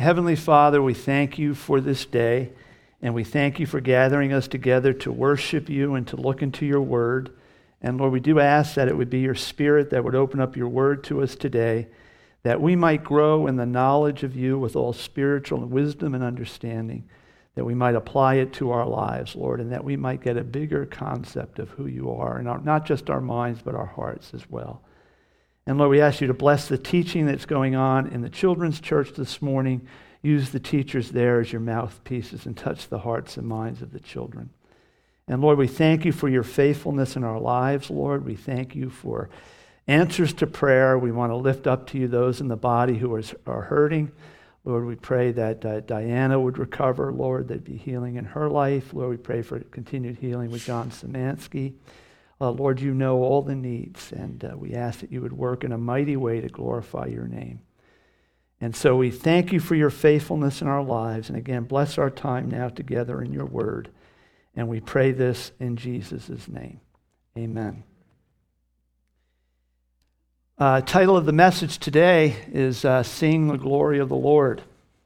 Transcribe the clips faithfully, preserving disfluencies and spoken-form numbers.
Heavenly Father, we thank you for this day, and we thank you for gathering us together to worship you and to look into your word. And Lord, we do ask that it would be your Spirit that would open up your word to us today, that we might grow in the knowledge of you with all spiritual wisdom and understanding, that we might apply it to our lives, Lord, and that we might get a bigger concept of who you are, in our, not just our minds, but our hearts as well. And Lord, we ask you to bless the teaching that's going on in the children's church this morning. Use the teachers there as your mouthpieces and touch the hearts and minds of the children. And Lord, we thank you for your faithfulness in our lives, Lord. We thank you for answers to prayer. We want to lift up to you those in the body who are, are hurting. Lord, we pray that uh, Diana would recover, Lord, there'd be healing in her life. Lord, we pray for continued healing with John Szymanski. Uh, Lord, you know all the needs, and uh, we ask that you would work in a mighty way to glorify your name. And so we thank you for your faithfulness in our lives. And again, bless our time now together in your word. And we pray this in Jesus' name. Amen. Uh, title of the message today is uh, Seeing the Glory of the Lord.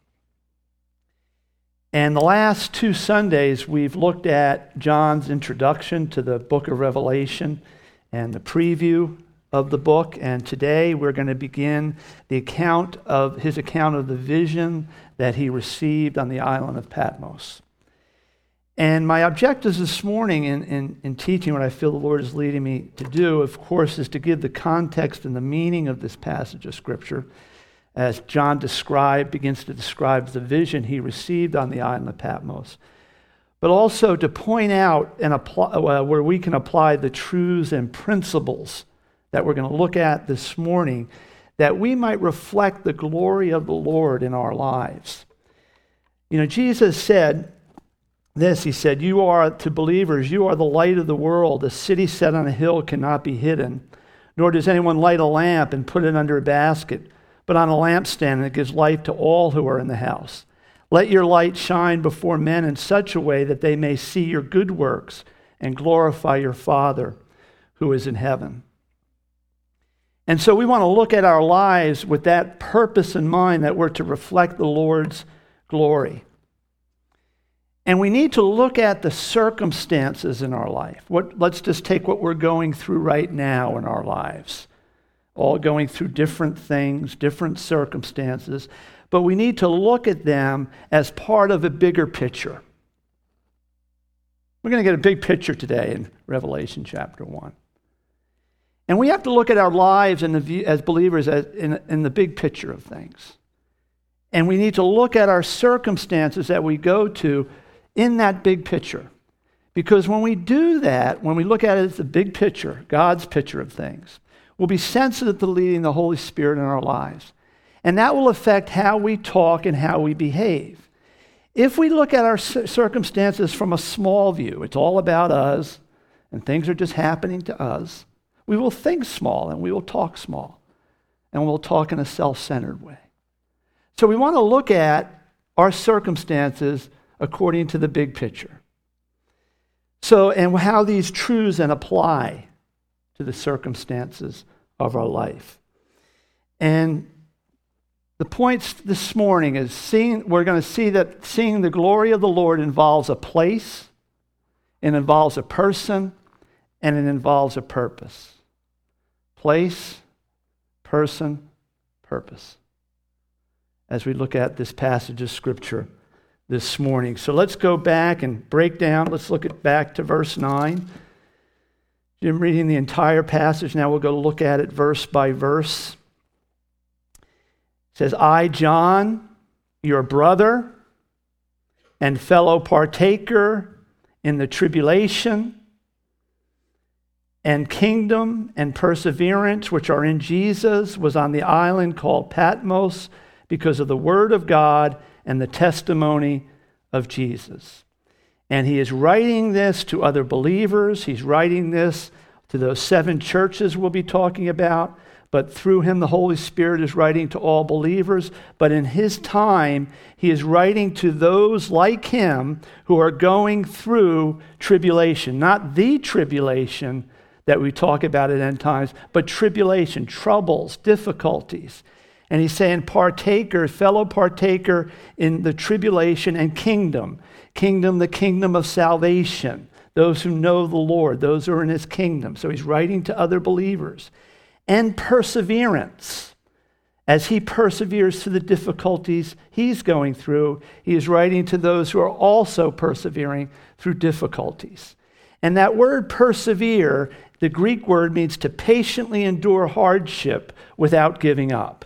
And the last two Sundays, we've looked at John's introduction to the book of Revelation and the preview of the book. And today we're going to begin the account of his account of the vision that he received on the island of Patmos. And my objectives this morning in, in, in teaching what I feel the Lord is leading me to do, of course, is to give the context and the meaning of this passage of Scripture as John described, begins to describe the vision he received on the island of Patmos, but also to point out and apply, uh, where we can apply the truths and principles that we're going to look at this morning, that we might reflect the glory of the Lord in our lives. You know, Jesus said this, he said, you are, to believers, you are the light of the world. A city set on a hill cannot be hidden, nor does anyone light a lamp and put it under a basket, but on a lampstand, and it gives light to all who are in the house. Let your light shine before men in such a way that they may see your good works and glorify your Father who is in heaven. And so we want to look at our lives with that purpose in mind, that we're to reflect the Lord's glory. And we need to look at the circumstances in our life. What, let's just take what we're going through right now in our lives. All going through different things, different circumstances. But we need to look at them as part of a bigger picture. We're going to get a big picture today in Revelation chapter one. And we have to look at our lives in the view, as believers as in, in the big picture of things. And we need to look at our circumstances that we go to in that big picture. Because when we do that, when we look at it as the big picture, God's picture of things, we'll be sensitive to leading the Holy Spirit in our lives. And that will affect how we talk and how we behave. If we look at our circumstances from a small view, it's all about us, and things are just happening to us, we will think small and we will talk small. And we'll talk in a self-centered way. So we want to look at our circumstances according to the big picture. So, and how these truths then apply to the circumstances of our life. And the points this morning is seeing, we're going to see that seeing the glory of the Lord involves a place, it involves a person, and it involves a purpose. Place, person, purpose. As we look at this passage of Scripture this morning. So let's go back and break down. Let's look at back to verse nine. Jim reading the entire passage. Now we'll go look at it verse by verse. It says, I, John, your brother and fellow partaker in the tribulation and kingdom and perseverance which are in Jesus, was on the island called Patmos because of the word of God and the testimony of Jesus. And he is writing this to other believers. He's writing this to those seven churches we'll be talking about. But through him, the Holy Spirit is writing to all believers. But in his time, he is writing to those like him who are going through tribulation. Not the tribulation that we talk about at end times, but tribulation, troubles, difficulties. And he's saying partaker, fellow partaker in the tribulation and kingdom. Kingdom, the kingdom of salvation. Those who know the Lord, those who are in his kingdom. So he's writing to other believers. And perseverance. As he perseveres through the difficulties he's going through, he is writing to those who are also persevering through difficulties. And that word persevere, the Greek word means to patiently endure hardship without giving up.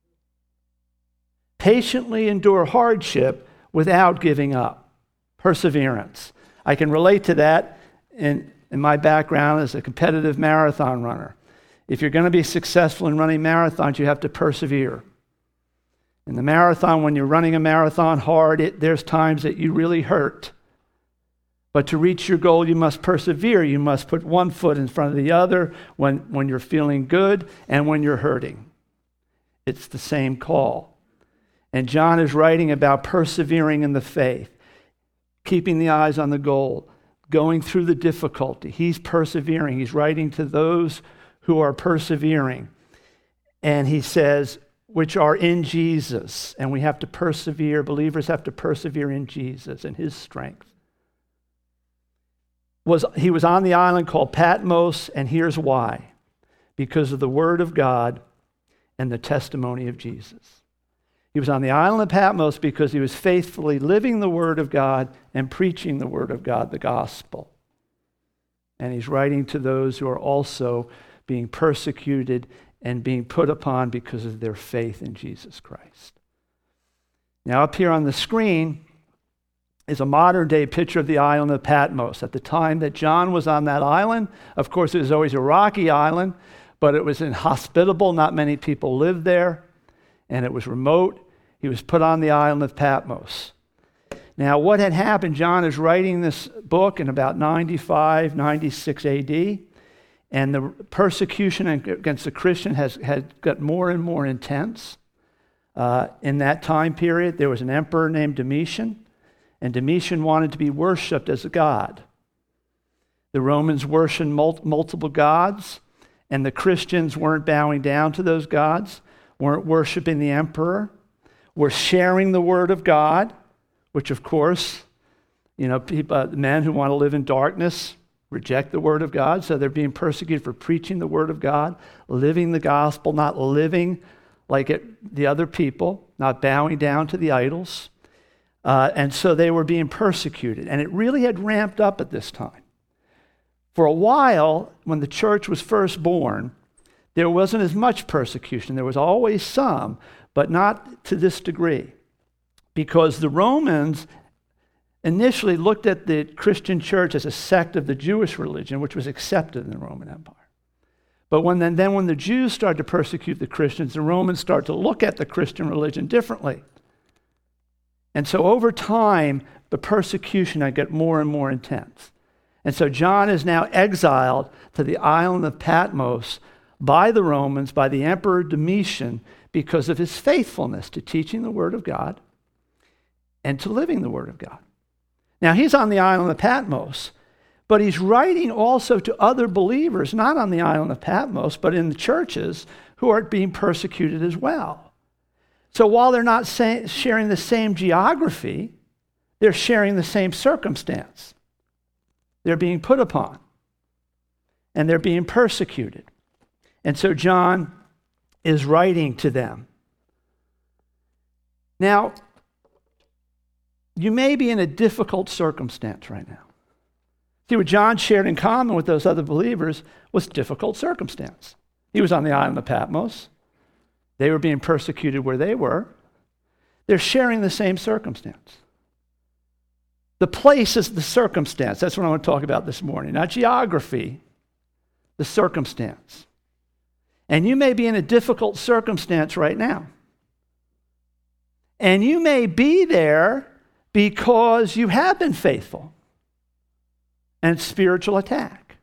Patiently endure hardship without giving up. Perseverance. I can relate to that in, in my background as a competitive marathon runner. If you're going to be successful in running marathons, you have to persevere. In the marathon, when you're running a marathon hard, it, there's times that you really hurt. But to reach your goal, you must persevere. You must put one foot in front of the other when, when you're feeling good and when you're hurting. It's the same call. And John is writing about persevering in the faith, keeping the eyes on the goal, going through the difficulty. He's persevering. He's writing to those who are persevering. And he says, which are in Jesus. And we have to persevere. Believers have to persevere in Jesus and his strength. Was, he was on the island called Patmos, and here's why. Because of the word of God and the testimony of Jesus. He was on the island of Patmos because he was faithfully living the word of God and preaching the word of God, the gospel. And he's writing to those who are also being persecuted and being put upon because of their faith in Jesus Christ. Now up here on the screen is a modern day picture of the island of Patmos. At the time that John was on that island, of course it was always a rocky island, but it was inhospitable. Not many people lived there, and it was remote. He was put on the island of Patmos. Now what had happened, John is writing this book in about ninety-five, ninety-six A D, and the persecution against the Christian has had got more and more intense. Uh, in that time period, there was an emperor named Domitian, and Domitian wanted to be worshipped as a god. The Romans worshipped mul- multiple gods, and the Christians weren't bowing down to those gods, weren't worshiping the emperor, were sharing the word of God, which of course, you know, people, uh, men who want to live in darkness reject the word of God, so they're being persecuted for preaching the word of God, living the gospel, not living like it, the other people, not bowing down to the idols. Uh, and so they were being persecuted. And it really had ramped up at this time. For a while, when the church was first born, there wasn't as much persecution. There was always some, but not to this degree. Because the Romans initially looked at the Christian church as a sect of the Jewish religion, which was accepted in the Roman Empire. But when then, then when the Jews started to persecute the Christians, the Romans started to look at the Christian religion differently. And so over time, the persecution had got more and more intense. And so John is now exiled to the island of Patmos by the Romans, by the Emperor Domitian, because of his faithfulness to teaching the Word of God and to living the Word of God. Now, he's on the island of Patmos, but he's writing also to other believers, not on the island of Patmos, but in the churches who are being persecuted as well. So while they're not say, sharing the same geography, they're sharing the same circumstance. They're being put upon, and they're being persecuted. And so John is writing to them. Now, you may be in a difficult circumstance right now. See, what John shared in common with those other believers was difficult circumstance. He was on the island of Patmos. They were being persecuted where they were. They're sharing the same circumstance. The place is the circumstance. That's what I want to talk about this morning. Not geography, the circumstance. And you may be in a difficult circumstance right now. And you may be there because you have been faithful and spiritual attack.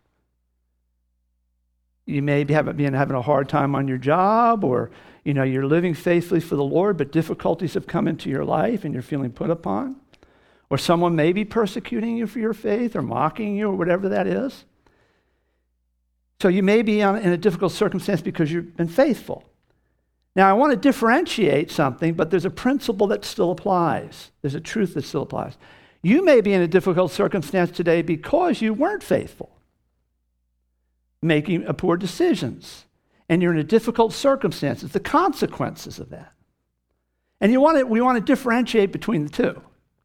You may be having, being having a hard time on your job, or you know, you're living faithfully for the Lord, but difficulties have come into your life and you're feeling put upon. Or someone may be persecuting you for your faith or mocking you or whatever that is. So you may be in a difficult circumstance because you've been faithful. Now, I want to differentiate something, but there's a principle that still applies. There's a truth that still applies. You may be in a difficult circumstance today because you weren't faithful, making poor decisions, and you're in a difficult circumstance. The consequences of that. And you want to, we want to differentiate between the two.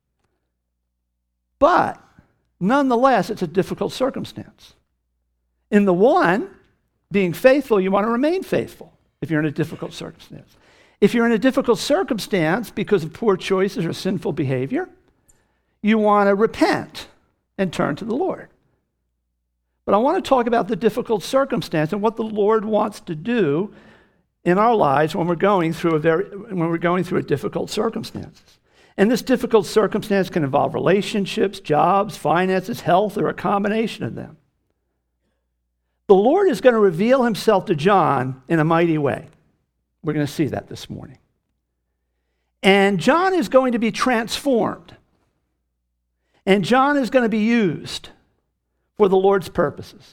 But nonetheless, it's a difficult circumstance. In the one, being faithful, you want to remain faithful if you're in a difficult circumstance. If you're in a difficult circumstance because of poor choices or sinful behavior, you want to repent and turn to the Lord. But I want to talk about the difficult circumstance and what the Lord wants to do in our lives when we're going through a very when we're going through a difficult circumstances. And this difficult circumstance can involve relationships, jobs, finances, health, or a combination of them. The Lord is going to reveal himself to John in a mighty way. We're going to see that this morning. And John is going to be transformed. And John is going to be used for the Lord's purposes.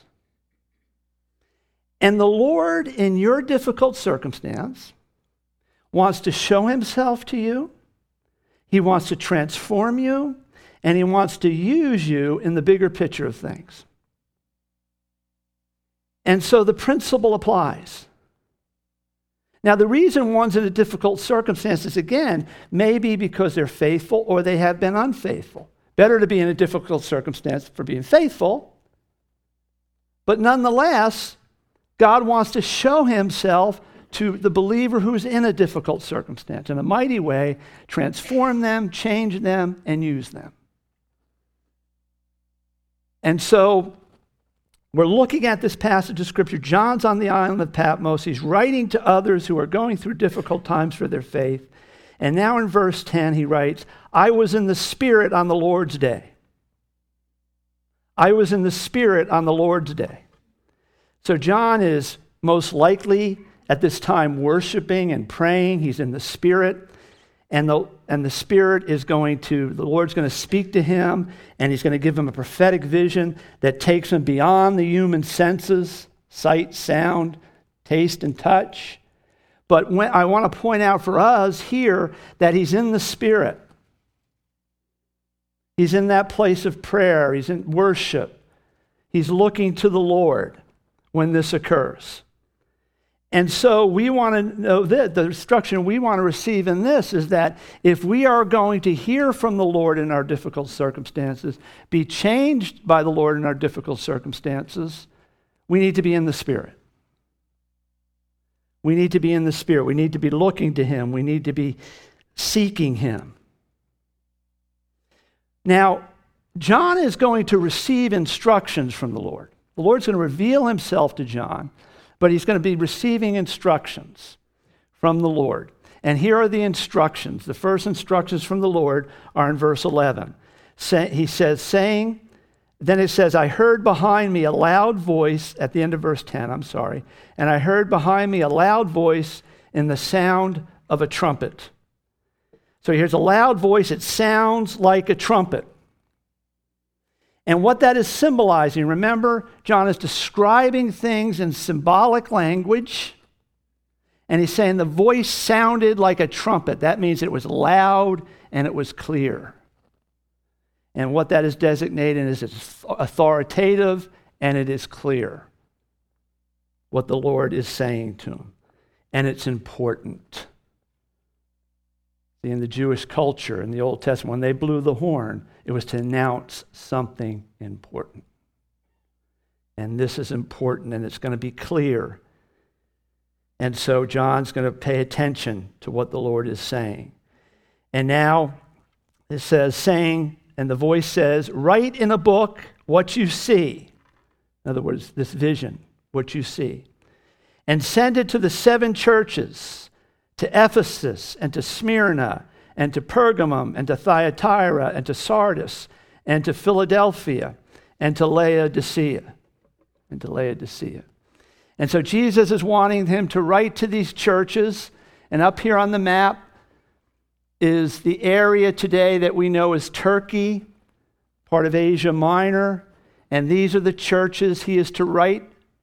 And the Lord, in your difficult circumstance, wants to show himself to you. He wants to transform you, and he wants to use you in the bigger picture of things. And so the principle applies. Now, the reason one's in a difficult circumstances, again, may be because they're faithful or they have been unfaithful. Better to be in a difficult circumstance for being faithful, but nonetheless, God wants to show himself to the believer who's in a difficult circumstance in a mighty way, transform them, change them, and use them. And so we're looking at this passage of Scripture. John's on the island of Patmos. He's writing to others who are going through difficult times for their faith. And now in verse ten, he writes, I was in the Spirit on the Lord's day. I was in the Spirit on the Lord's day. So John is most likely at this time worshiping and praying. He's in the Spirit. And the, and the Spirit is going to, the Lord's going to speak to him, and he's going to give him a prophetic vision that takes him beyond the human senses, sight, sound, taste, and touch. But when, I want to point out for us here that he's in the Spirit. He's in that place of prayer. He's in worship. He's looking to the Lord when this occurs. And so we want to know that the instruction we want to receive in this is that if we are going to hear from the Lord in our difficult circumstances, be changed by the Lord in our difficult circumstances, we need to be in the Spirit. We need to be in the Spirit. We need to be looking to him. We need to be seeking him. Now, John is going to receive instructions from the Lord. The Lord's going to reveal himself to John, but he's going to be receiving instructions from the Lord. And here are the instructions. The first instructions from the Lord are in verse eleven. He says, saying, then it says, I heard behind me a loud voice, at the end of verse ten, I'm sorry, and I heard behind me a loud voice in the sound of a trumpet. So here's a loud voice. It sounds like a trumpet. And what that is symbolizing, remember, John is describing things in symbolic language, and he's saying the voice sounded like a trumpet. That means it was loud and it was clear. And what that is designating is it's authoritative and it is clear what the Lord is saying to him. And it's important. In the Jewish culture, in the Old Testament, when they blew the horn, it was to announce something important. And this is important, and it's going to be clear. And so John's going to pay attention to what the Lord is saying. And now it says, saying, and the voice says, write in a book what you see. In other words, this vision, what you see. And send it to the seven churches, to Ephesus, and to Smyrna, and to Pergamum, and to Thyatira, and to Sardis, and to Philadelphia, and to Laodicea, and to Laodicea. And so Jesus is wanting him to write to these churches, and up here on the map is the area today that we know as Turkey, part of Asia Minor, and these are the churches he is to write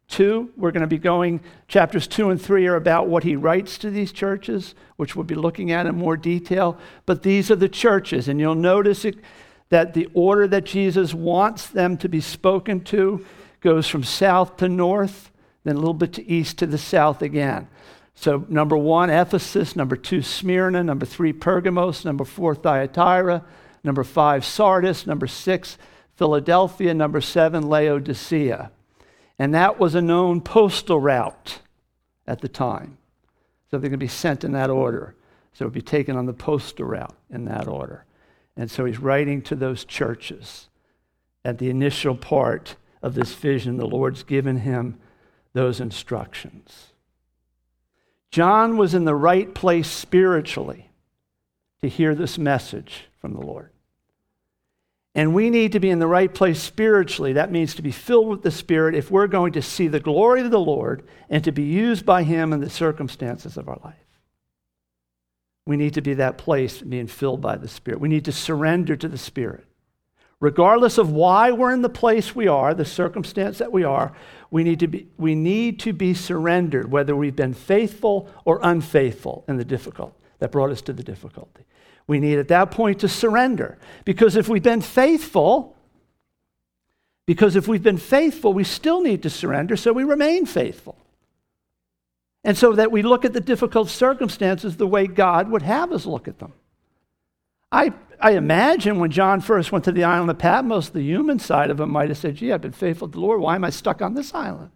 two, we're going to be going, chapters two and three are about what he writes to these churches, which we'll be looking at in more detail. But these are the churches, and you'll notice it, that the order that Jesus wants them to be spoken to goes from south to north, then a little bit to east to the south again. So number one, Ephesus. Number two, Smyrna. Number three, Pergamos. Number four, Thyatira. Number five, Sardis. Number six, Philadelphia. Number seven, Laodicea. And that was a known postal route at the time. So they're going to be sent in that order. So it would be taken on the postal route in that order. And so he's writing to those churches at the initial part of this vision. The Lord's given him those instructions. John was in the right place spiritually to hear this message from the Lord. And we need to be in the right place spiritually. That means to be filled with the Spirit if we're going to see the glory of the Lord and to be used by him in the circumstances of our life. We need to be that place being filled by the Spirit. We need to surrender to the Spirit. Regardless of why we're in the place we are, the circumstance that we are, we need to be, we need to be surrendered, whether we've been faithful or unfaithful in the difficult that brought us to the difficulty. We need at that point to surrender. Because if we've been faithful, because if we've been faithful, we still need to surrender, so we remain faithful. And so that we look at the difficult circumstances the way God would have us look at them. I, I imagine when John first went to the island of Patmos, the human side of him might have said, gee, I've been faithful to the Lord. Why am I stuck on this island?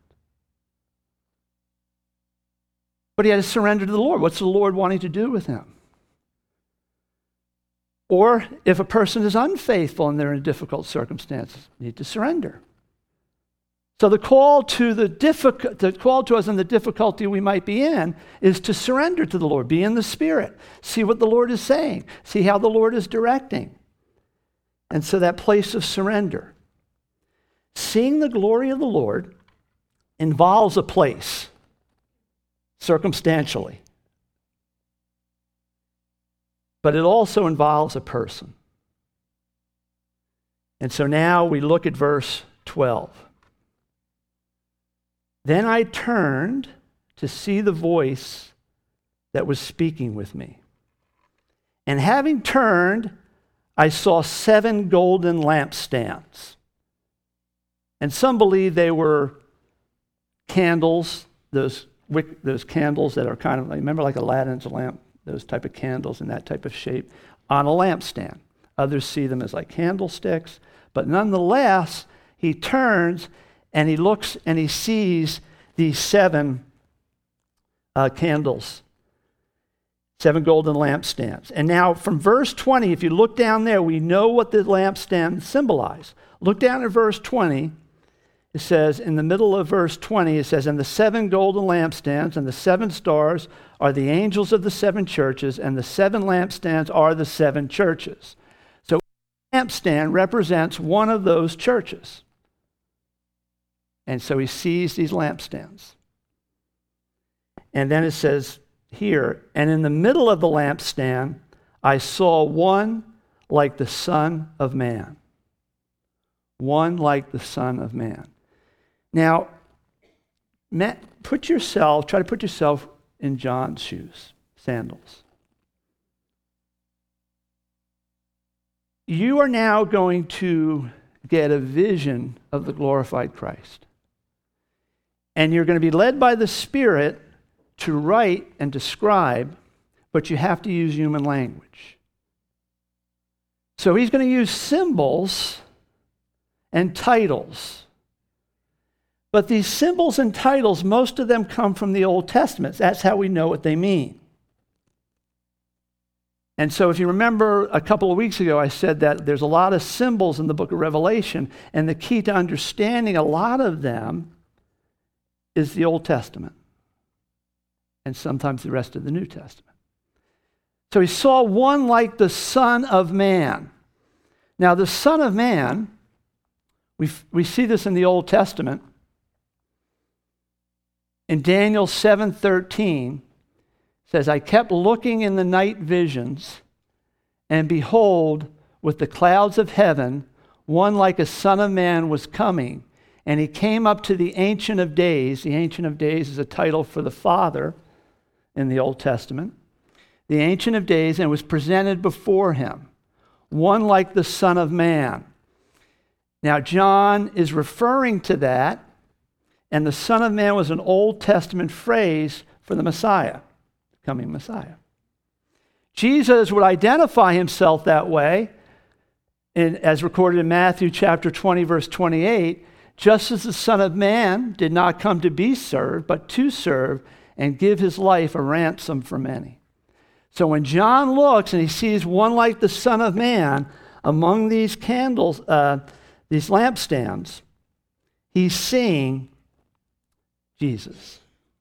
But he had to surrender to the Lord. What's the Lord wanting to do with him? Or if a person is unfaithful and they're in difficult circumstances, they need to surrender. So the call to the difficult, the call to us in the difficulty we might be in is to surrender to the Lord, be in the Spirit, see what the Lord is saying, see how the Lord is directing. And so that place of surrender. Seeing the glory of the Lord involves a place, circumstantially. But it also involves a person. And so now we look at verse twelve. Then I turned to see the voice that was speaking with me. And having turned, I saw seven golden lampstands. And some believe they were candles, those wick, those candles that are kind of, like, remember like Aladdin's lamp, those type of candles in that type of shape, on a lampstand. Others see them as like candlesticks. But nonetheless, he turns and he looks and he sees these seven uh, candles, seven golden lampstands. And now from verse twenty, if you look down there, we know what the lampstands symbolize. Look down at verse twenty. It says, in the middle of verse twenty, it says, and the seven golden lampstands and the seven stars are the angels of the seven churches, and the seven lampstands are the seven churches. So a lampstand represents one of those churches. And so he sees these lampstands. And then it says here, and in the middle of the lampstand, I saw one like the Son of Man. One like the Son of Man. Now, put yourself, try to put yourself in John's shoes, sandals. You are now going to get a vision of the glorified Christ. And you're going to be led by the Spirit to write and describe, but you have to use human language. So he's going to use symbols and titles. But these symbols and titles, most of them come from the Old Testament. That's how we know what they mean. And so if you remember a couple of weeks ago, I said that there's a lot of symbols in the book of Revelation, and the key to understanding a lot of them is the Old Testament, and sometimes the rest of the New Testament. So he saw one like the Son of Man. Now the Son of Man, we we see this in the Old Testament. In Daniel seven thirteen, says, I kept looking in the night visions, and behold, with the clouds of heaven, one like a Son of Man was coming, And he came up to the Ancient of Days. The Ancient of Days is a title for the Father in the Old Testament. The Ancient of Days, and was presented before him, one like the Son of Man. Now, John is referring to that, and the Son of Man was an Old Testament phrase for the Messiah, coming Messiah. Jesus would identify himself that way, in, as recorded in Matthew chapter twenty, verse twenty-eight, just as the Son of Man did not come to be served, but to serve and give his life a ransom for many. So when John looks and he sees one like the Son of Man among these candles, uh, these lampstands, he's seeing Jesus.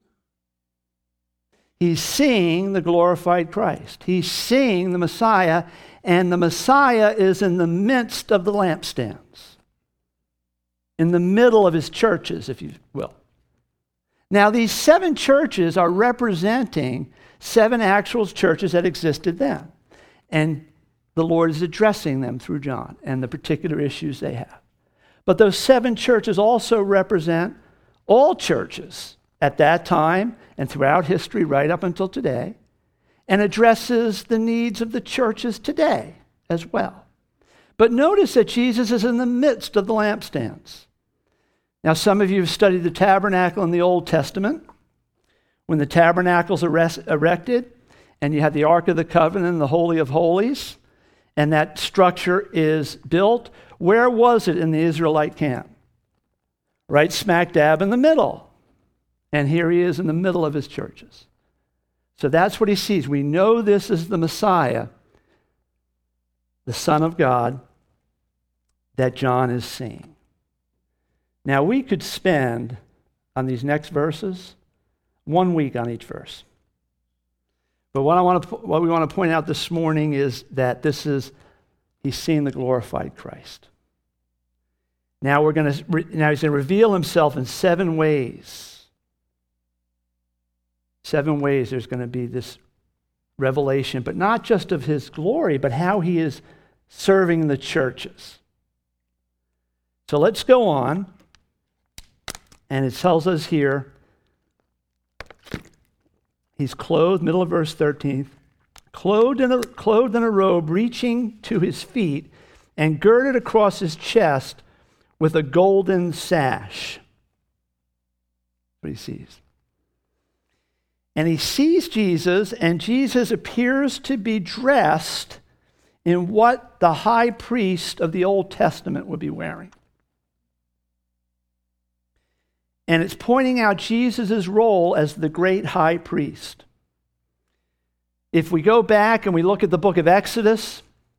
He's seeing the glorified Christ. He's seeing the Messiah, and the Messiah is in the midst of the lampstands, in the middle of his churches, if you will. Now, these seven churches are representing seven actual churches that existed then. And the Lord is addressing them through John and the particular issues they have. But those seven churches also represent all churches at that time and throughout history right up until today, and addresses the needs of the churches today as well. But notice that Jesus is in the midst of the lampstands. Now, some of you have studied the tabernacle in the Old Testament. When the tabernacle's erect, erected, and you had the Ark of the Covenant and the Holy of Holies, and that structure is built, where was it in the Israelite camp? Right smack dab in the middle. And here he is in the middle of his churches. So that's what he sees. We know this is the Messiah, the Son of God, that John is seeing. Now, we could spend on these next verses one week on each verse. But what I want to, what we want to point out this morning is that this is, he's seeing the glorified Christ. Now we're going to, now he's going to reveal himself in seven ways. Seven ways there's going to be this revelation, but not just of his glory, but how he is serving the churches. So let's go on. And it tells us here, he's clothed, middle of verse thirteen, clothed in a, clothed in a robe reaching to his feet and girded across his chest with a golden sash. That's what he sees. And he sees Jesus, and Jesus appears to be dressed in what the high priest of the Old Testament would be wearing. And it's pointing out Jesus' role as the great high priest. If we go back and we look at the book of Exodus,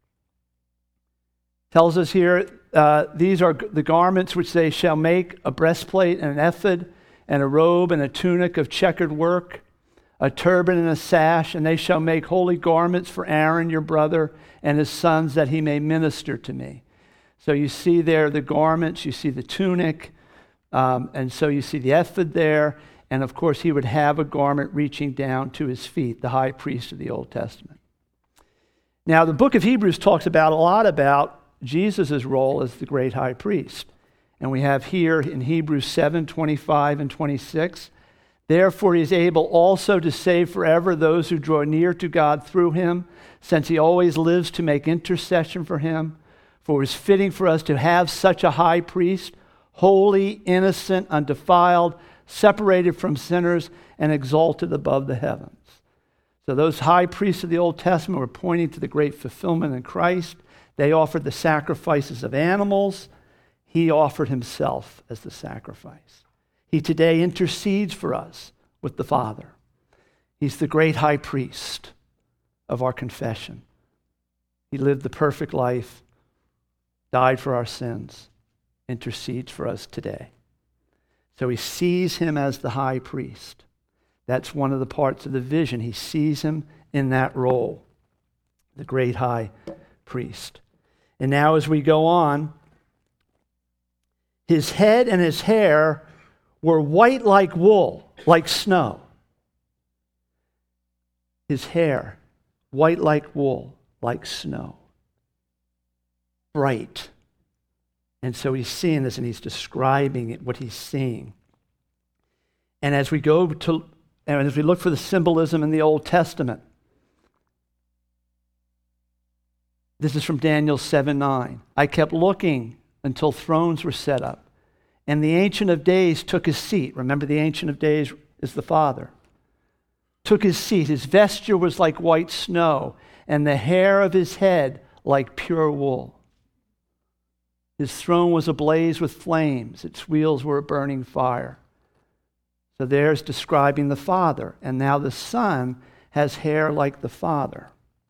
it tells us here, uh, these are the garments which they shall make: a breastplate and an ephod, and a robe and a tunic of checkered work, a turban and a sash, and they shall make holy garments for Aaron your brother and his sons, that he may minister to me. So you see there the garments, you see the tunic, Um, and so you see the ephod there, and of course he would have a garment reaching down to his feet, the high priest of the Old Testament. Now, the book of Hebrews talks about a lot about Jesus' role as the great high priest. And we have here in Hebrews seven, twenty-five and twenty-six, therefore he is able also to save forever those who draw near to God through him, since he always lives to make intercession for him. For it is fitting for us to have such a high priest, holy, innocent, undefiled, separated from sinners, and exalted above the heavens. So those high priests of the Old Testament were pointing to the great fulfillment in Christ. They offered the sacrifices of animals. He offered himself as the sacrifice. He today intercedes for us with the Father. He's the great high priest of our confession. He lived the perfect life, died for our sins, intercedes for us today. So he sees him as the high priest. That's one of the parts of the vision. He sees him in that role, the great high priest. And now as we go on, his head and his hair were white like wool, like snow. His hair, white like wool, like snow. Bright And so he's seeing this and he's describing it, what he's seeing. And as we go to, and as we look for the symbolism in the Old Testament, this is from Daniel seven nine. I kept looking until thrones were set up, and the Ancient of Days took his seat. Remember, the Ancient of Days is the Father. Took his seat. His vesture was like white snow, and the hair of his head like pure wool. His throne was ablaze with flames. Its wheels were a burning fire. So there's describing the Father. And now the Son has hair like the Father.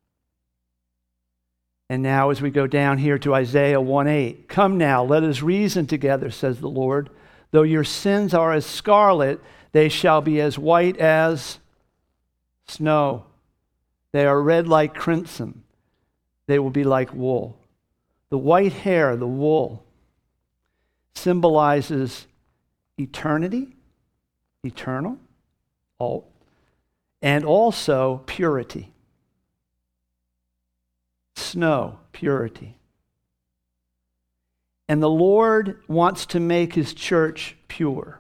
And now as we go down here to Isaiah one eight, come now, let us reason together, says the Lord. Though your sins are as scarlet, they shall be as white as snow. They are red like crimson. They will be like wool. The white hair, the wool, symbolizes eternity, eternal, and also purity. Snow, purity. And the Lord wants to make his church pure.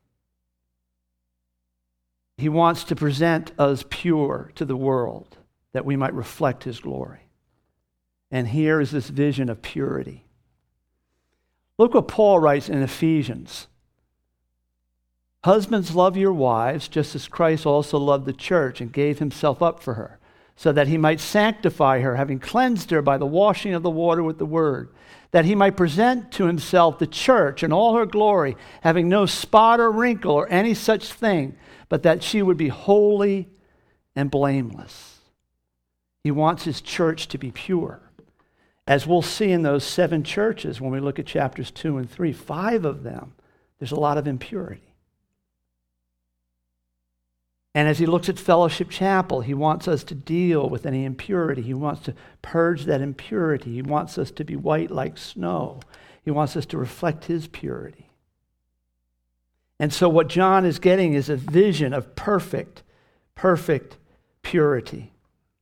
He wants to present us pure to the world that we might reflect his glory. And here is this vision of purity. Look what Paul writes in Ephesians. Husbands, love your wives, just as Christ also loved the church and gave himself up for her, so that he might sanctify her, having cleansed her by the washing of the water with the word, that he might present to himself the church in all her glory, having no spot or wrinkle or any such thing, but that she would be holy and blameless. He wants his church to be pure. As we'll see in those seven churches when we look at chapters two and three, five of them, there's a lot of impurity. And as he looks at Fellowship Chapel, he wants us to deal with any impurity. He wants to purge that impurity. He wants us to be white like snow. He wants us to reflect his purity. And so what John is getting is a vision of perfect, perfect purity.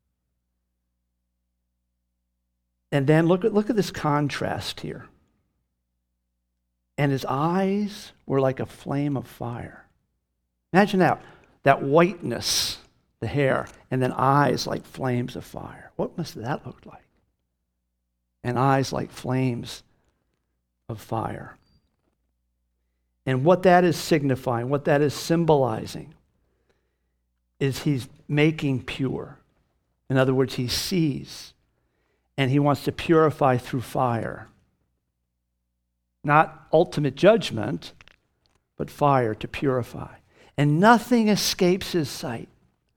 And then look at, look at this contrast here. And his eyes were like a flame of fire. Imagine that, that whiteness, the hair, and then eyes like flames of fire. What must that look like? And eyes like flames of fire. And what that is signifying, what that is symbolizing, is he's making pure. In other words, he sees. And he wants to purify through fire. Not ultimate judgment, but fire to purify. And nothing escapes his sight.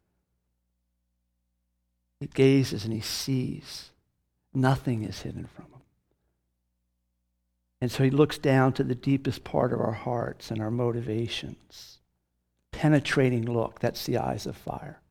He gazes and he sees. Nothing is hidden from him. And so he looks down to the deepest part of our hearts and our motivations. Penetrating look, that's the eyes of fire.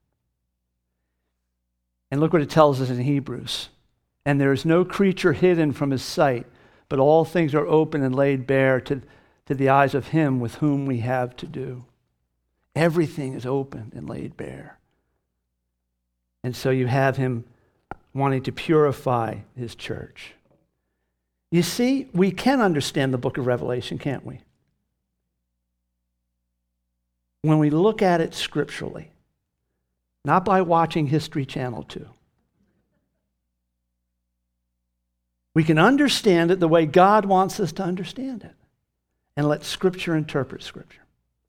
And look what it tells us in Hebrews. And there is no creature hidden from his sight, but all things are open and laid bare to, to the eyes of him with whom we have to do. Everything is open and laid bare. And so you have him wanting to purify his church. You see, we can understand the book of Revelation, can't we? When we look at it scripturally, not by watching History Channel two. We can understand it the way God wants us to understand it. And let Scripture interpret Scripture.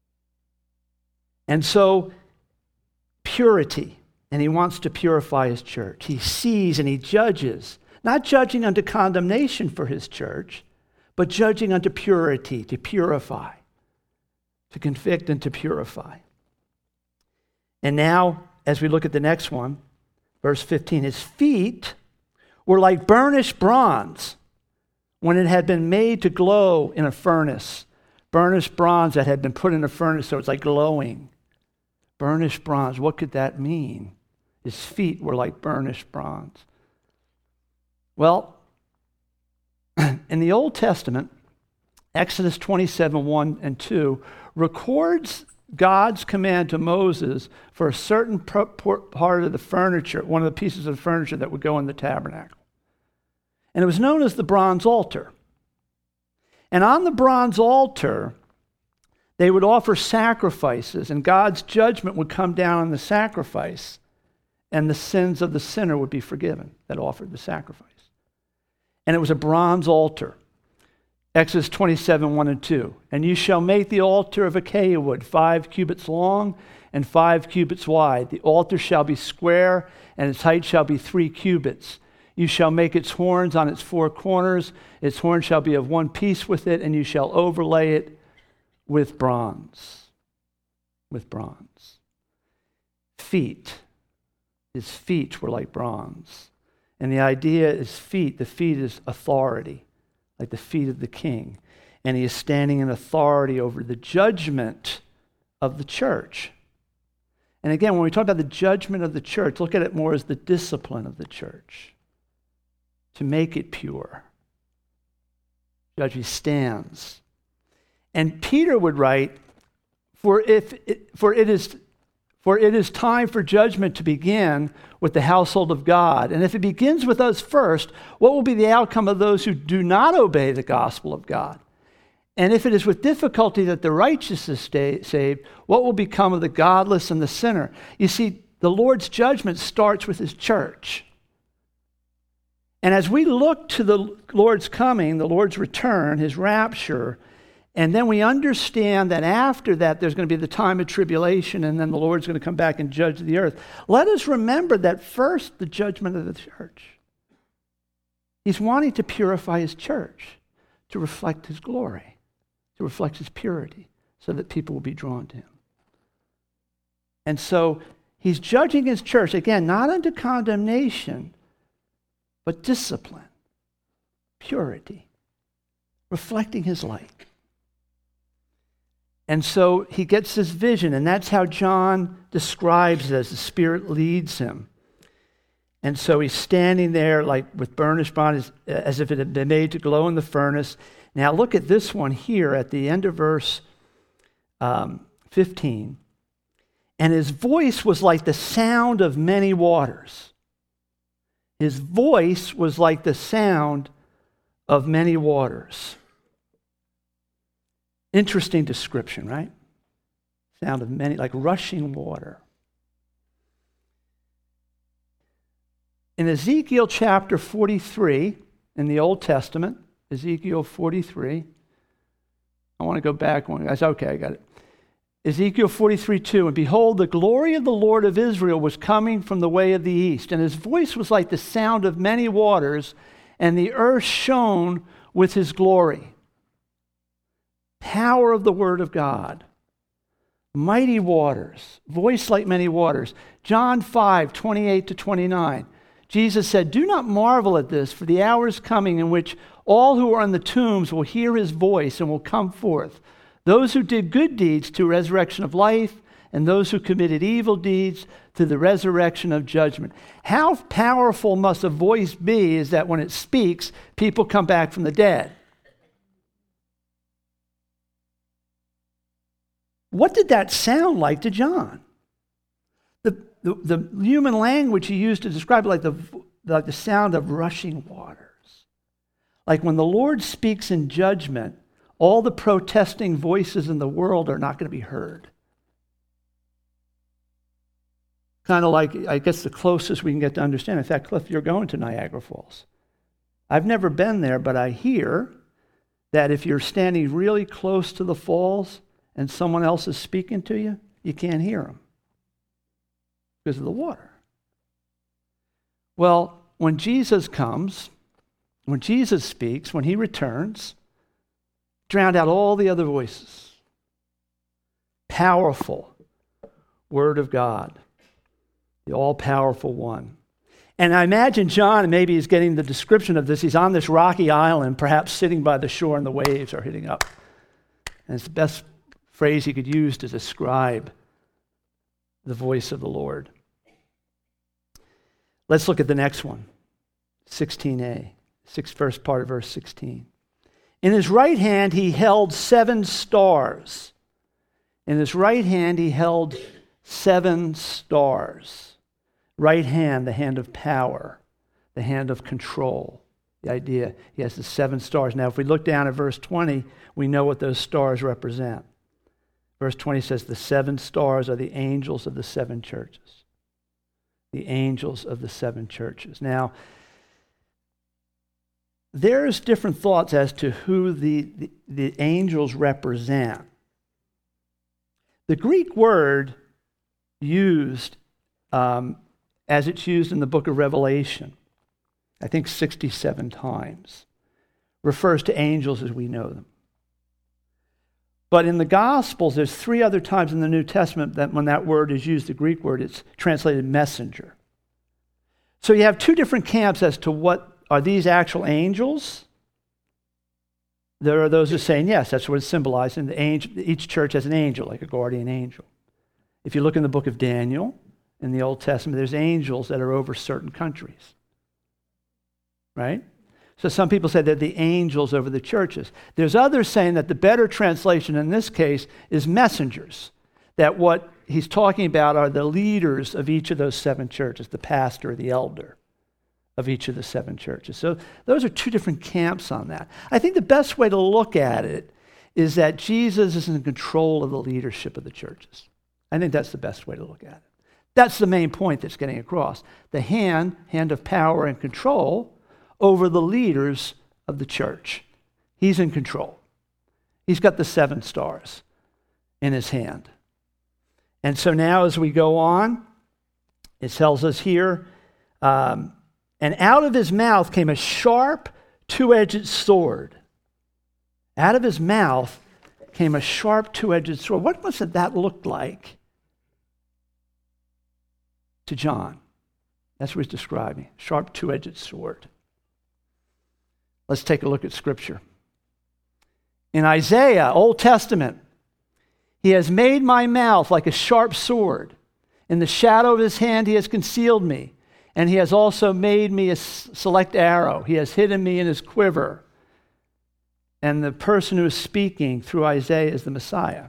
And so, purity. And he wants to purify his church. He sees and he judges. Not judging unto condemnation for his church, but judging unto purity, to purify. To convict and to purify. And now, as we look at the next one, verse fifteen, his feet were like burnished bronze when it had been made to glow in a furnace. Burnished bronze that had been put in a furnace, so it's like glowing. Burnished bronze, what could that mean? His feet were like burnished bronze. Well, in the Old Testament, Exodus twenty-seven, one and two records God's command to Moses for a certain part of the furniture, one of the pieces of furniture that would go in the tabernacle. And it was known as the bronze altar. And on the bronze altar, they would offer sacrifices, and God's judgment would come down on the sacrifice, and the sins of the sinner would be forgiven that offered the sacrifice. And it was a bronze altar. Exodus twenty-seven, one and two. And you shall make the altar of acacia wood, five cubits long and five cubits wide. The altar shall be square, and its height shall be three cubits. You shall make its horns on its four corners. Its horn shall be of one piece with it, and you shall overlay it with bronze. With bronze. Feet. His feet were like bronze. And the idea is feet. The feet is authority, like the feet of the king. And he is standing in authority over the judgment of the church. And again, when we talk about the judgment of the church, look at it more as the discipline of the church, to make it pure. Judge, he stands. And Peter would write, for if it, for it is for it is time for judgment to begin with the household of God. And if it begins with us first, what will be the outcome of those who do not obey the gospel of God? And if it is with difficulty that the righteous is stay, saved, what will become of the godless and the sinner? You see, the Lord's judgment starts with his church. And as we look to the Lord's coming, the Lord's return, his rapture, and then we understand that after that there's going to be the time of tribulation, and then the Lord's going to come back and judge the earth. Let us remember that first, the judgment of the church. He's wanting to purify his church, to reflect his glory, to reflect his purity, so that people will be drawn to him. And so he's judging his church, again, not unto condemnation, but discipline, purity, reflecting his light. And so he gets this vision, and that's how John describes it as the Spirit leads him. And so he's standing there like with burnished bronze, as if it had been made to glow in the furnace. Now look at this one here at the end of verse um, fifteen. And his voice was like the sound of many waters. His voice was like the sound of many waters. Interesting description, right? Sound of many, like rushing water. In Ezekiel chapter forty-three, in the Old Testament, Ezekiel forty-three, I want to go back one, guys. Okay, I got it. Ezekiel forty-three, two, and behold, the glory of the Lord of Israel was coming from the way of the east, and his voice was like the sound of many waters, and the earth shone with his glory. Power of the word of God. Mighty waters, voice like many waters. John five, twenty-eight to twenty-nine. Jesus said, do not marvel at this, for the hour is coming in which all who are in the tombs will hear his voice and will come forth. Those who did good deeds to resurrection of life, and those who committed evil deeds to the resurrection of judgment. How powerful must a voice be is that when it speaks, people come back from the dead. What did that sound like to John? The, the, the human language he used to describe it like the, like the sound of rushing waters. Like when the Lord speaks in judgment, all the protesting voices in the world are not going to be heard. Kind of like, I guess, the closest we can get to understand. In fact, Cliff, you're going to Niagara Falls. I've never been there, but I hear that if you're standing really close to the falls and someone else is speaking to you, you can't hear them because of the water. Well, when Jesus comes, when Jesus speaks, when he returns, drowned out all the other voices. Powerful Word of God, the all-powerful one. And I imagine John, maybe he's getting the description of this, he's on this rocky island, perhaps sitting by the shore and the waves are hitting up. And it's the best phrase he could use to describe the voice of the Lord. Let's look at the next one, sixteen a, sixth first part of verse sixteen. In his right hand he held seven stars. In his right hand he held seven stars. Right hand, the hand of power, the hand of control. The idea, he has the seven stars. Now, if we look down at verse twenty, we know what those stars represent. Verse twenty says, the seven stars are the angels of the seven churches. The angels of the seven churches. Now, there's different thoughts as to who the, the, the angels represent. The Greek word used, um, as it's used in the book of Revelation, I think sixty-seven times, refers to angels as we know them. But in the Gospels, there's three other times in the New Testament that when that word is used, the Greek word, it's translated messenger. So you have two different camps as to what, are these actual angels? There are those who are saying, yes, that's what it's symbolizing. The angel, each church has an angel, like a guardian angel. If you look in the book of Daniel, in the Old Testament, there's angels that are over certain countries. Right? So some people say they're the angels over the churches. There's others saying that the better translation in this case is messengers. That what he's talking about are the leaders of each of those seven churches, the pastor, the elder of each of the seven churches. So those are two different camps on that. I think the best way to look at it is that Jesus is in control of the leadership of the churches. I think that's the best way to look at it. That's the main point that's getting across. The hand, hand of power and control over the leaders of the church. He's in control. He's got the seven stars in his hand. And so now as we go on, it tells us here, um, and out of his mouth came a sharp, two-edged sword. Out of his mouth came a sharp, two-edged sword. What must that look like to John? That's what he's describing. Sharp, two-edged sword. Let's take a look at Scripture. In Isaiah, Old Testament, he has made my mouth like a sharp sword. In the shadow of his hand he has concealed me. And he has also made me a select arrow. He has hidden me in his quiver. And the person who is speaking through Isaiah is the Messiah.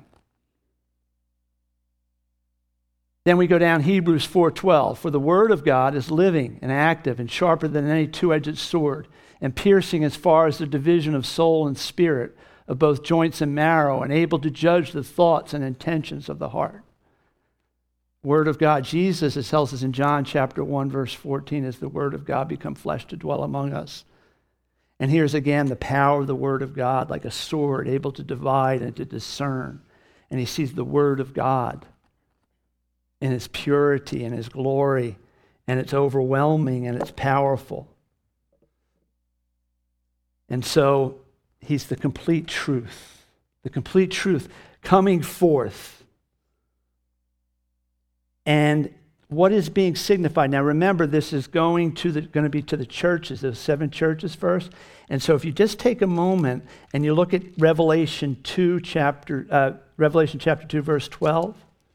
Then we go down Hebrews four twelve. For the word of God is living and active and sharper than any two-edged sword, and piercing as far as the division of soul and spirit, of both joints and marrow, and able to judge the thoughts and intentions of the heart. Word of God. Jesus, it tells us in John chapter one, verse fourteen, is the word of God become flesh to dwell among us. And here's again the power of the word of God, like a sword, able to divide and to discern. And he sees the word of God in its purity and its glory, and it's overwhelming and it's powerful. And so he's the complete truth, the complete truth coming forth. And what is being signified? Now remember, this is going to the, going to be to the churches, those seven churches first. And so if you just take a moment and you look at Revelation two, chapter uh, Revelation chapter two, verse twelve.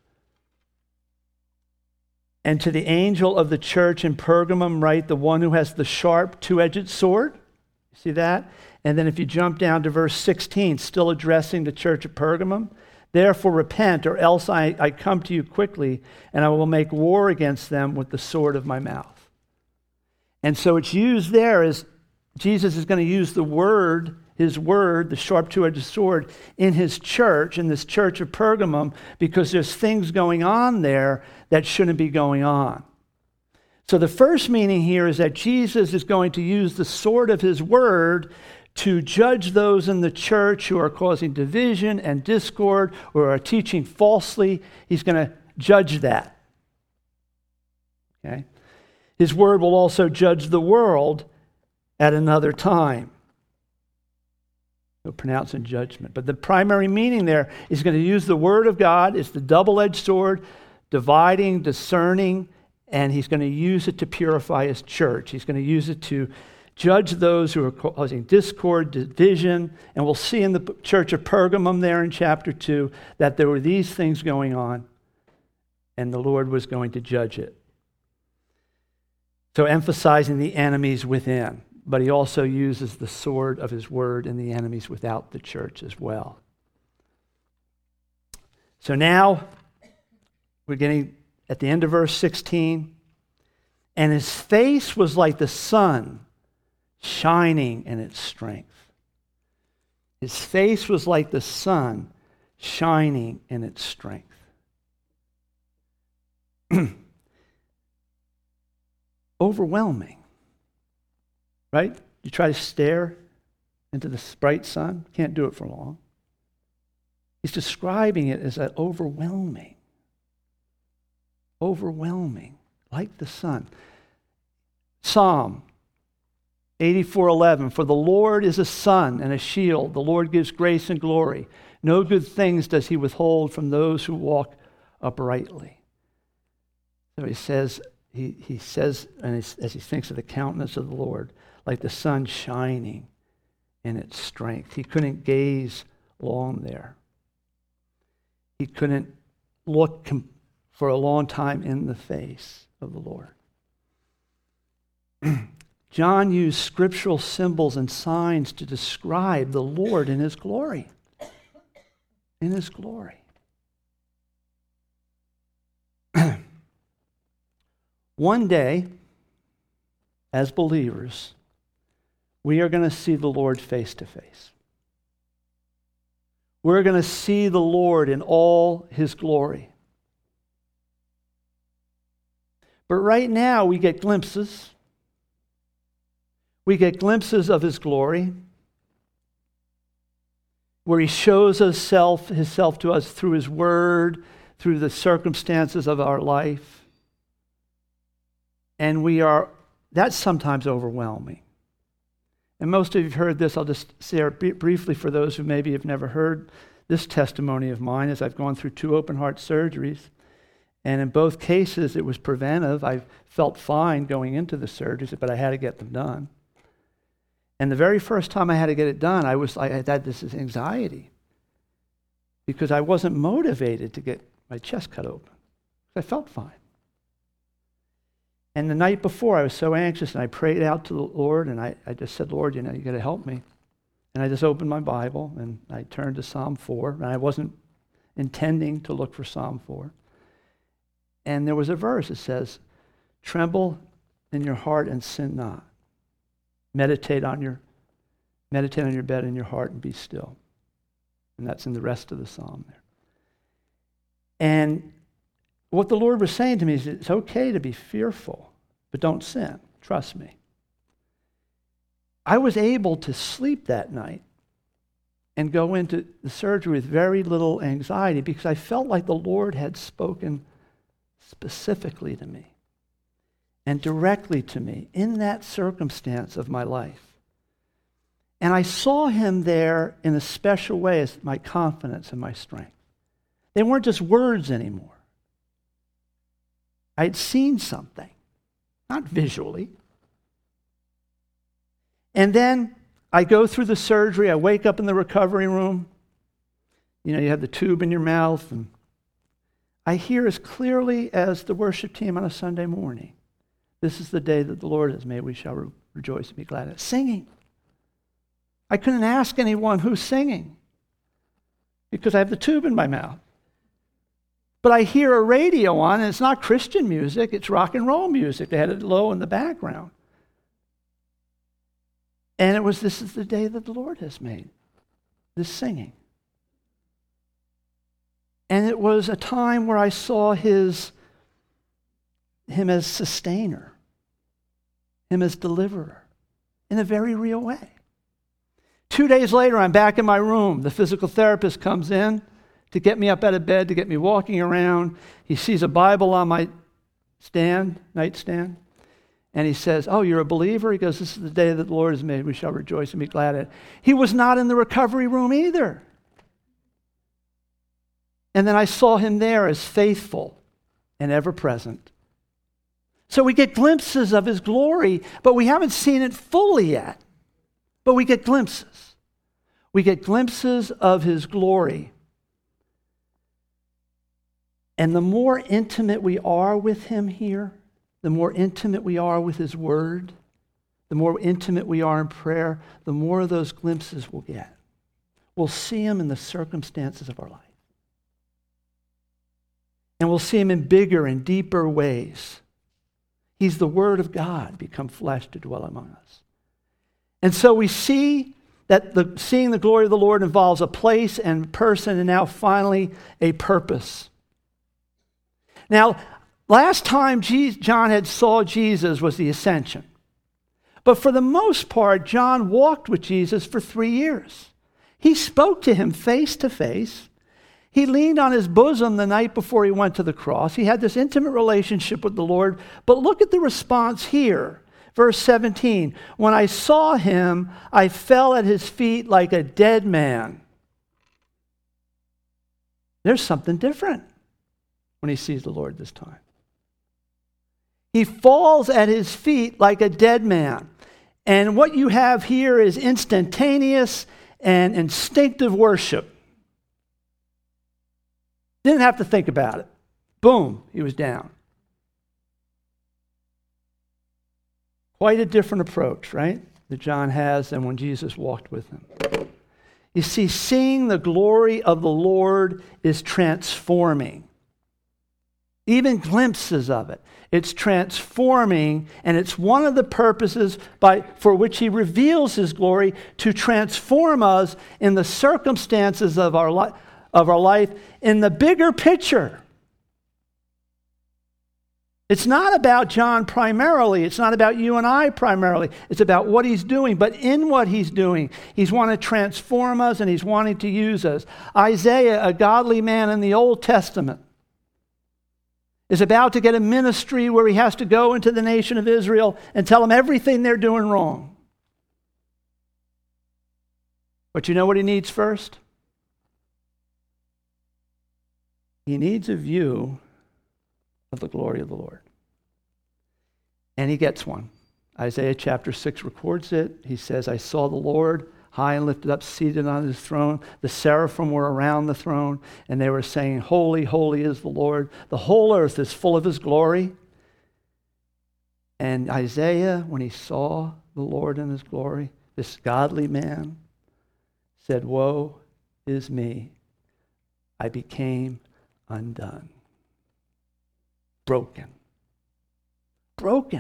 And to the angel of the church in Pergamum write, the one who has the sharp two-edged sword. See that? And then if you jump down to verse sixteen, still addressing the church of Pergamum, therefore repent, or else I, I come to you quickly, and I will make war against them with the sword of my mouth. And so it's used there as Jesus is going to use the word, his word, the sharp two-edged sword, in his church, in this church of Pergamum, because there's things going on there that shouldn't be going on. So the first meaning here is that Jesus is going to use the sword of his word to judge those in the church who are causing division and discord or are teaching falsely. He's going to judge that. Okay? His word will also judge the world at another time. He'll pronounce in judgment. But the primary meaning there is going to use the word of God. It's the double-edged sword, dividing, discerning, and he's going to use it to purify his church. He's going to use it to judge those who are causing discord, division. And we'll see in the church of Pergamum there in chapter two that there were these things going on, and the Lord was going to judge it. So emphasizing the enemies within, but he also uses the sword of his word in the enemies without the church as well. So now we're getting at the end of verse sixteen. And his face was like the sun shining in its strength. His face was like the sun, shining in its strength. Overwhelming, right? You try to stare into the bright sun, can't do it for long. He's describing it as an overwhelming, overwhelming, like the sun. Psalm eighty-four eleven, for the Lord is a sun and a shield. The Lord gives grace and glory. No good things does he withhold from those who walk uprightly. So he says, he, he says, and as he thinks of the countenance of the Lord, like the sun shining in its strength. He couldn't gaze long there. He couldn't look com- for a long time in the face of the Lord. John used scriptural symbols and signs to describe the Lord in his glory. In his glory. One day, as believers, we are going to see the Lord face to face. We're going to see the Lord in all his glory. But right now, we get glimpses. We get glimpses of his glory, where he shows himself, himself to us through his word, through the circumstances of our life. And we are, that's sometimes overwhelming. And most of you have heard this. I'll just share it briefly for those who maybe have never heard this testimony of mine, as I've gone through two open heart surgeries. And in both cases, it was preventive. I felt fine going into the surgeries, but I had to get them done. And the very first time I had to get it done, I was I had this anxiety because I wasn't motivated to get my chest cut open. I felt fine. And the night before, I was so anxious, and I prayed out to the Lord, and I, I just said, Lord, you know, you got to help me. And I just opened my Bible, and I turned to Psalm four, and I wasn't intending to look for Psalm four. And there was a verse that says, tremble in your heart and sin not. Meditate on your meditate on your bed in your heart and be still. And that's in the rest of the psalm there. And what the Lord was saying to me is it's okay to be fearful, but don't sin. Trust me. I was able to sleep that night and go into the surgery with very little anxiety because I felt like the Lord had spoken specifically to me and directly to me in that circumstance of my life. And I saw him there in a special way as my confidence and my strength. They weren't just words anymore. I had seen something, not visually. And then I go through the surgery. I wake up in the recovery room. You know, you have the tube in your mouth. And I hear as clearly as the worship team on a Sunday morning, this is the day that the Lord has made. We shall re- rejoice and be glad in it. Singing. I couldn't ask anyone who's singing because I have the tube in my mouth. But I hear a radio on, and it's not Christian music. It's rock and roll music. They had it low in the background. And it was, this is the day that the Lord has made. This singing. And it was a time where I saw his, him as sustainer, him as deliverer, in a very real way. Two days later, I'm back in my room. The physical therapist comes in to get me up out of bed, to get me walking around. He sees a Bible on my stand, nightstand, and he says, oh, you're a believer? He goes, this is the day that the Lord has made. We shall rejoice and be glad in it. He was not in the recovery room either. And then I saw him there as faithful and ever present. So we get glimpses of his glory, but we haven't seen it fully yet. But we get glimpses. We get glimpses of his glory. And the more intimate we are with him here, the more intimate we are with his word, the more intimate we are in prayer, the more of those glimpses we'll get. We'll see him in the circumstances of our life. And we'll see him in bigger and deeper ways. He's the Word of God become flesh to dwell among us. And so we see that the, seeing the glory of the Lord involves a place and person, and now finally a purpose. Now, last time John had saw Jesus was the ascension. But for the most part, John walked with Jesus for three years. He spoke to him face to face. He leaned on his bosom the night before he went to the cross. He had this intimate relationship with the Lord. But look at the response here. Verse seventeen, when I saw him, I fell at his feet like a dead man. There's something different when he sees the Lord this time. He falls at his feet like a dead man. And what you have here is instantaneous and instinctive worship. Didn't have to think about it. Boom, he was down. Quite a different approach, right, that John has than when Jesus walked with him. You see, seeing the glory of the Lord is transforming. Even glimpses of it. It's transforming, and it's one of the purposes by, for which he reveals his glory, to transform us in the circumstances of our, li- of our life in the bigger picture. It's not about John primarily. It's not about you and I primarily. It's about what he's doing. But in what he's doing, he's wanting to transform us, and he's wanting to use us. Isaiah, a godly man in the Old Testament, is about to get a ministry where he has to go into the nation of Israel and tell them everything they're doing wrong. But you know what he needs first? He needs a view of the glory of the Lord. And he gets one. Isaiah chapter six records it. He says, I saw the Lord high and lifted up, seated on his throne. The seraphim were around the throne, and they were saying, holy, holy is the Lord. The whole earth is full of his glory. And Isaiah, when he saw the Lord in his glory, this godly man said, woe is me. I became undone. Broken. Broken.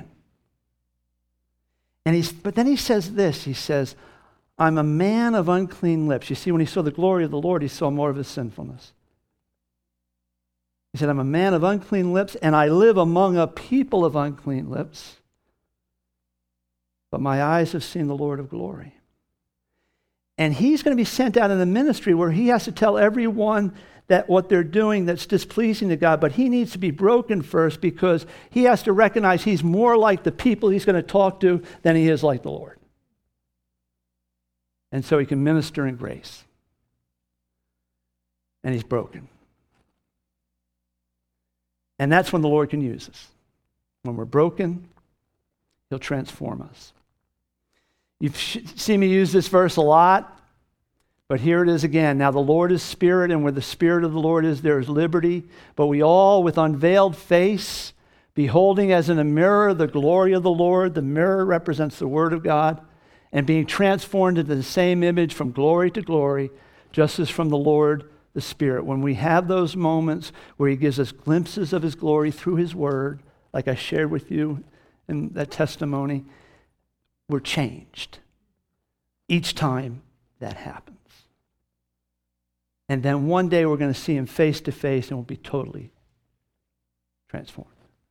And he's, but then he says this, he says, I'm a man of unclean lips. You see, when he saw the glory of the Lord, he saw more of his sinfulness. He said, I'm a man of unclean lips, and I live among a people of unclean lips. But my eyes have seen the Lord of glory. And he's going to be sent out in a ministry where he has to tell everyone that what they're doing that's displeasing to God, but he needs to be broken first because he has to recognize he's more like the people he's going to talk to than he is like the Lord. And so he can minister in grace. And he's broken. And that's when the Lord can use us. When we're broken, he'll transform us. You've seen me use this verse a lot. But here it is again. Now the Lord is spirit, and where the spirit of the Lord is, there is liberty. But we all, with unveiled face, beholding as in a mirror the glory of the Lord, the mirror represents the Word of God, and being transformed into the same image from glory to glory, just as from the Lord the Spirit. When we have those moments where he gives us glimpses of his glory through his Word, like I shared with you in that testimony, we're changed each time that happens. And then one day we're going to see him face to face and we'll be totally transformed.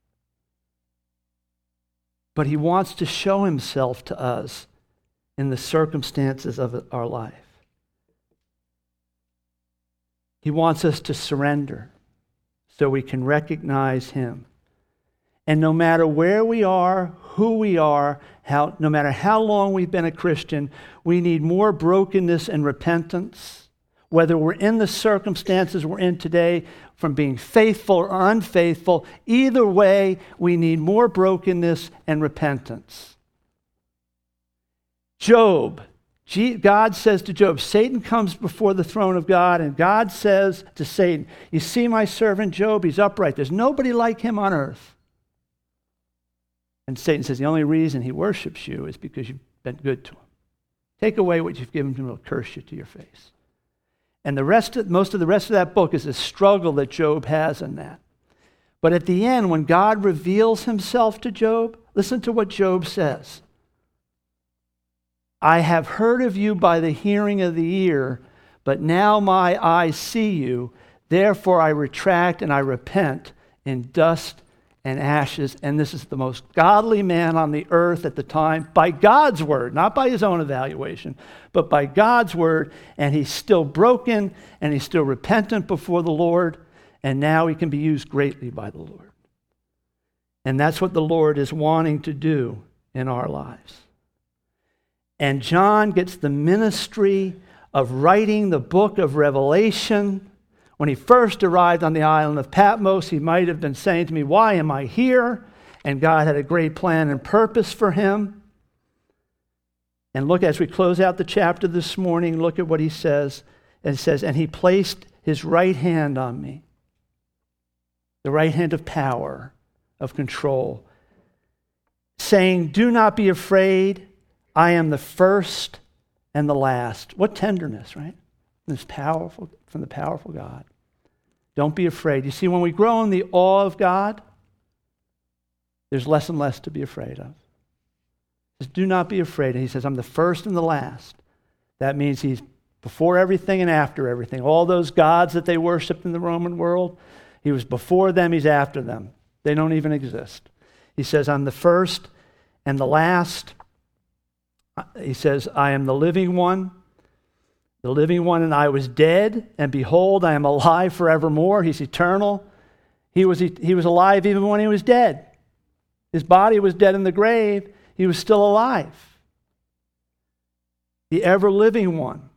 But he wants to show himself to us in the circumstances of our life. He wants us to surrender so we can recognize him. And no matter where we are, who we are, how, no matter how long we've been a Christian, we need more brokenness and repentance. Whether we're in the circumstances we're in today, from being faithful or unfaithful, either way, we need more brokenness and repentance. Job, God says to Job, Satan comes before the throne of God, and God says to Satan, you see my servant Job, he's upright. There's nobody like him on earth. And Satan says, the only reason he worships you is because you've been good to him. Take away what you've given him, he'll curse you to your face. And the rest of, most of the rest of that book is a struggle that Job has in that. But at the end, when God reveals himself to Job, listen to what Job says. I have heard of you by the hearing of the ear, but now my eyes see you. Therefore I retract and I repent in dust and ashes. And this is the most godly man on the earth at the time, by God's word, not by his own evaluation, but by God's word. And he's still broken and he's still repentant before the Lord. And now he can be used greatly by the Lord. And that's what the Lord is wanting to do in our lives. And John gets the ministry of writing the book of Revelation. When he first arrived on the island of Patmos, he might have been saying to me, why am I here? And God had a great plan and purpose for him. And look, as we close out the chapter this morning, look at what he says. And it says, and he placed his right hand on me, the right hand of power, of control, saying, do not be afraid. I am the first and the last. What tenderness, right? This powerful, from the powerful God. Don't be afraid. You see, when we grow in the awe of God, there's less and less to be afraid of. He says, do not be afraid. And he says, I'm the first and the last. That means he's before everything and after everything. All those gods that they worshiped in the Roman world, he was before them, he's after them. They don't even exist. He says, I'm the first and the last. He says, I am the living one. The living one, and I was dead, and behold, I am alive forevermore. He's eternal. He was, he was alive even when he was dead. His body was dead in the grave. He was still alive. The ever-living one.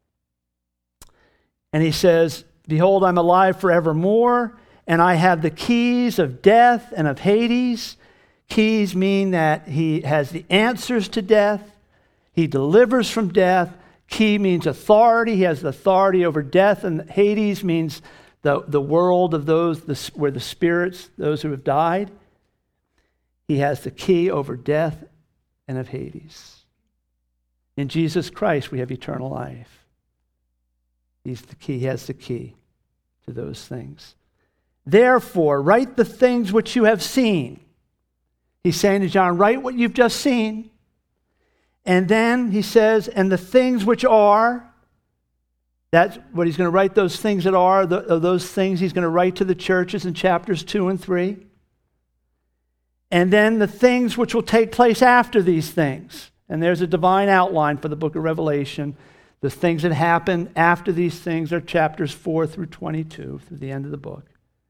And he says, behold, I'm alive forevermore, and I have the keys of death and of Hades. Keys mean that he has the answers to death. He delivers from death. Key means authority. He has the authority over death. And Hades means the, the world of those the, where the spirits, those who have died. He has the key over death and of Hades. In Jesus Christ, we have eternal life. He's the key. He has the key to those things. Therefore, write the things which you have seen. He's saying to John, write what you've just seen. And then he says, and the things which are, that's what he's going to write, those things that are, the, those things he's going to write to the churches in chapters two and three. And then the things which will take place after these things. And there's a divine outline for the book of Revelation. The things that happen after these things are chapters four through twenty-two, through the end of the book.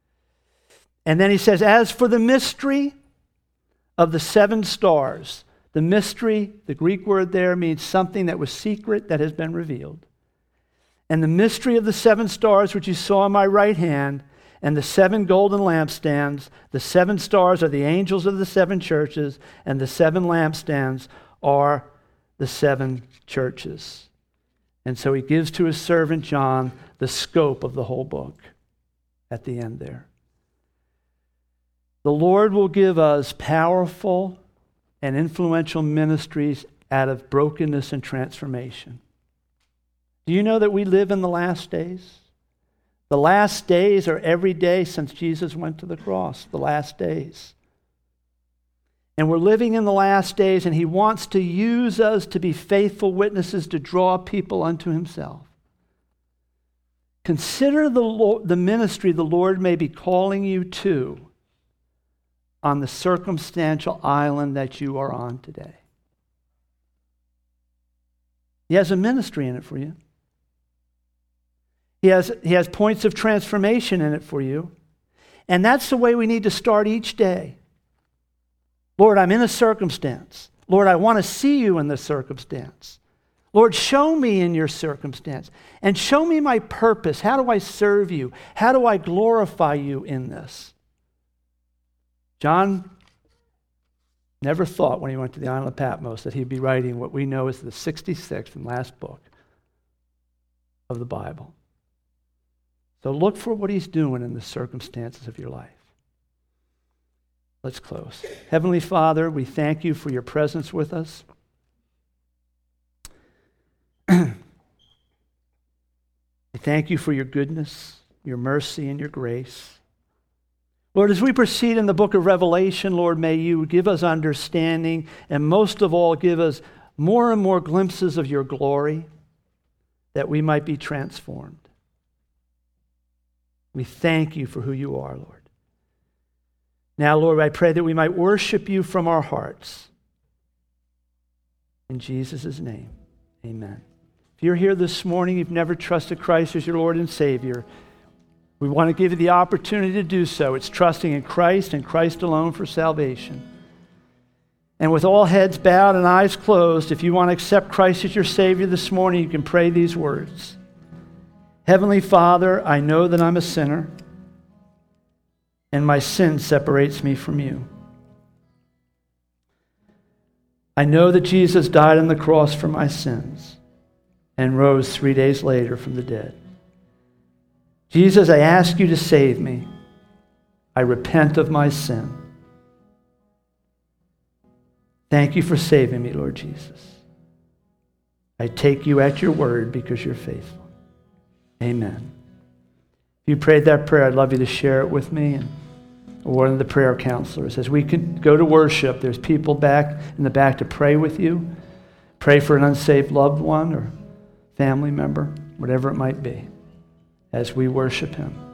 And then he says, as for the mystery of the seven stars, the mystery, the Greek word there means something that was secret that has been revealed. And the mystery of the seven stars which you saw on my right hand, and the seven golden lampstands, the seven stars are the angels of the seven churches, and the seven lampstands are the seven churches. And so he gives to his servant John the scope of the whole book at the end there. The Lord will give us powerful and influential ministries out of brokenness and transformation. Do you know that we live in the last days? The last days are every day since Jesus went to the cross, the last days. And we're living in the last days, and he wants to use us to be faithful witnesses to draw people unto himself. Consider the, Lord, the ministry the Lord may be calling you to on the circumstantial island that you are on today. He has a ministry in it for you. He has, he has points of transformation in it for you. And that's the way we need to start each day. Lord, I'm in a circumstance. Lord, I want to see you in this circumstance. Lord, show me in your circumstance. And show me my purpose. How do I serve you? How do I glorify you in this? John never thought when he went to the island of Patmos that he'd be writing what we know as the sixty-sixth and last book of the Bible. So look for what he's doing in the circumstances of your life. Let's close. Heavenly Father, we thank you for your presence with us. We thank you for your goodness, your mercy, and your grace. Lord, as we proceed in the book of Revelation, Lord, may you give us understanding and most of all give us more and more glimpses of your glory, that we might be transformed. We thank you for who you are, Lord. Now, Lord, I pray that we might worship you from our hearts. In Jesus' name, amen. If you're here this morning, you've never trusted Christ as your Lord and Savior, we want to give you the opportunity to do so. It's trusting in Christ and Christ alone for salvation. And with all heads bowed and eyes closed, if you want to accept Christ as your Savior this morning, you can pray these words. Heavenly Father, I know that I'm a sinner, and my sin separates me from you. I know that Jesus died on the cross for my sins and rose three days later from the dead. Jesus, I ask you to save me. I repent of my sin. Thank you for saving me, Lord Jesus. I take you at your word because you're faithful. Amen. If you prayed that prayer, I'd love you to share it with me and one of the prayer counselors. As we can go to worship, there's people back in the back to pray with you. Pray for an unsaved loved one or family member, whatever it might be, as we worship him.